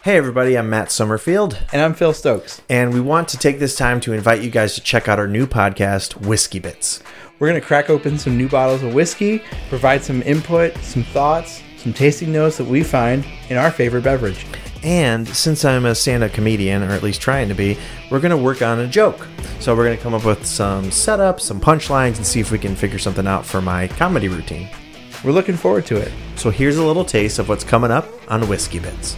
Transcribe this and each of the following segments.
Hey everybody, I'm Matt Summerfield. And I'm Phil Stokes. And we want to take this time to invite you guys to check out our new podcast, Whiskey Bits. We're going to crack open some new bottles of whiskey, provide some input, some thoughts, some tasting notes that we find in our favorite beverage. And since I'm a stand-up comedian, or at least trying to be, we're going to work on a joke. So we're going to come up with some setups, some punchlines, and see if we can figure something out for my comedy routine. We're looking forward to it. So here's a little taste of what's coming up on Whiskey Bits.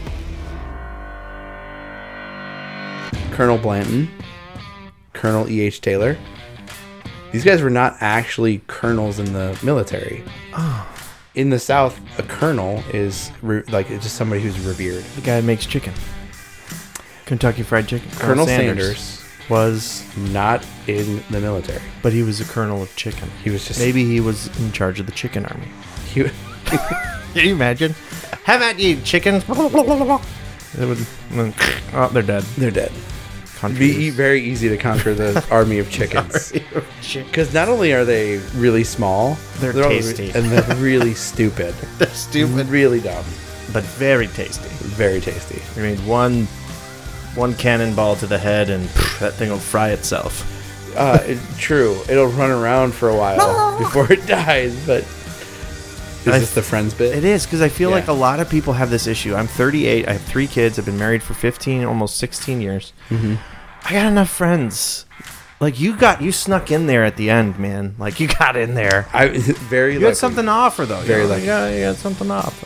Colonel Blanton, Colonel E.H. Taylor. These guys were not actually colonels in the military. Oh. In the South, a colonel is it's just somebody who's revered. The guy who makes chicken. Kentucky Fried Chicken. Colonel Sanders was not in the military. But he was a colonel of chicken. He was just... Maybe he was in charge of the chicken army. Can you imagine? Have at you, chickens. Oh, they're dead. They're dead. It'd be very easy to conquer the army of chickens. Because not only are they really small, they're tasty. And they're really stupid. They're stupid. Really dumb. But very tasty. Very tasty. I mean, one cannonball to the head and that thing will fry itself. True. It'll run around for a while before it dies, but... Is this the Friends bit? It is, because I feel like a lot of people have this issue. I'm 38. I have 3 kids. I've been married for 15, almost 16 years. Mm-hmm. I got enough friends. Like, you snuck in there at the end, man. Like, you got in there. You had something to offer, though. Very lucky. You got something to offer.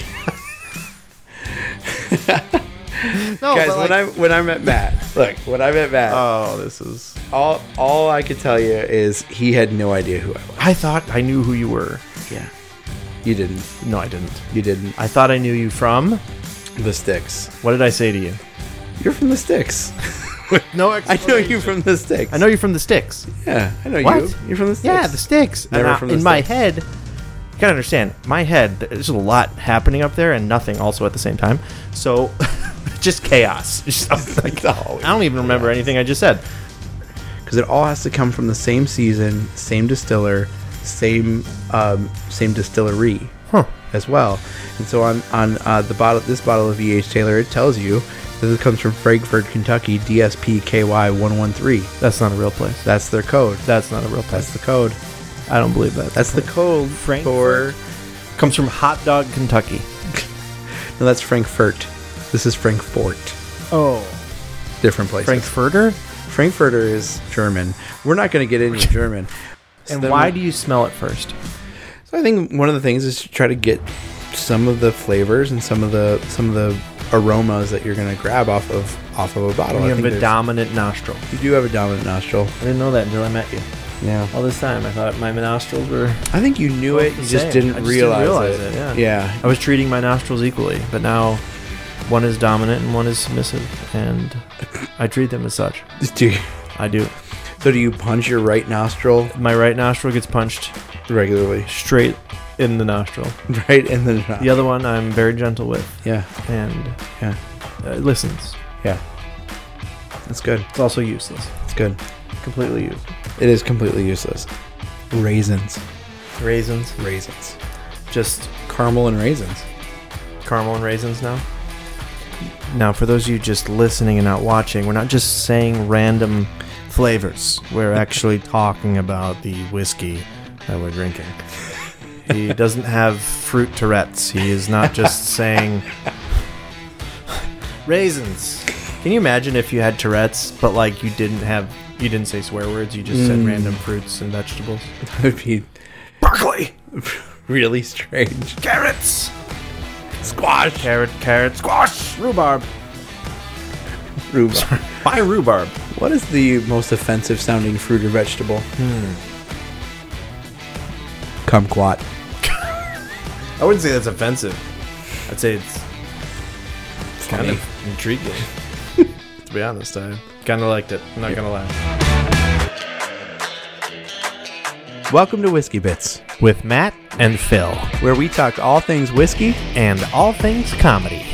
No, guys, when I met Matt, oh, this is all I could tell you is he had no idea who I was. I thought I knew who you were. Yeah. You didn't. No, I didn't. You didn't. I thought I knew you from the Sticks. What did I say to you? You're from the Sticks. No, I know you from the Sticks. I know you from the Sticks. Yeah, I know you. You're from the Sticks. Yeah, the Sticks. Never from the in Sticks. my head, you gotta understand. My head, there's a lot happening up there and nothing also at the same time. So, just chaos. I don't even remember anything I just said. Because it all has to come from the same season, same distiller, same distillery as well. And so on this bottle of E.H. Taylor, it tells you that it comes from Frankfort, Kentucky, DSP KY 113. That's not a real place. That's their code. That's not a real place. That's the code. I don't believe that. That's the code. Frankfort comes from Hot Dog, Kentucky. No, that's Frankfurt. This is Frankfort. Oh, different places. Frankfurter is German. We're not going to get into German. And why do you smell it first? So I think one of the things is to try to get some of the flavors and some of the aromas that you're going to grab off of a bottle. You have a dominant nostril. You do have a dominant nostril. I didn't know that until I met you. Yeah. All this time, I thought my nostrils were... I think you knew it. You just didn't realize it. Yeah. I was treating my nostrils equally, but now one is dominant and one is submissive, and I treat them as such. Do you? I do. So do you punch your right nostril? My right nostril gets punched regularly. Straight in the nostril. Right in the nostril. The other one I'm very gentle with. Yeah. And listens. Yeah. That's good. It's also useless. It's good. Completely useless. It is completely useless. Raisins. Just caramel and raisins. Caramel and raisins now? Now, for those of you just listening and not watching, we're not just saying random flavors. We're actually talking about the whiskey that we're drinking. He doesn't have fruit Tourette's. He is not just saying raisins. Can you imagine if you had Tourette's, but like you didn't say swear words, you just said random fruits and vegetables? That would be broccoli. Really strange. Carrots. Squash. Carrot, squash. Rhubarb. Why rhubarb? What is the most offensive sounding fruit or vegetable? Kumquat. I wouldn't say that's offensive. I'd say it's kind of intriguing. To be honest, I kind of liked it. I'm not going to lie. Welcome to Whiskey Bits with Matt and Phil, where we talk all things whiskey and all things comedy.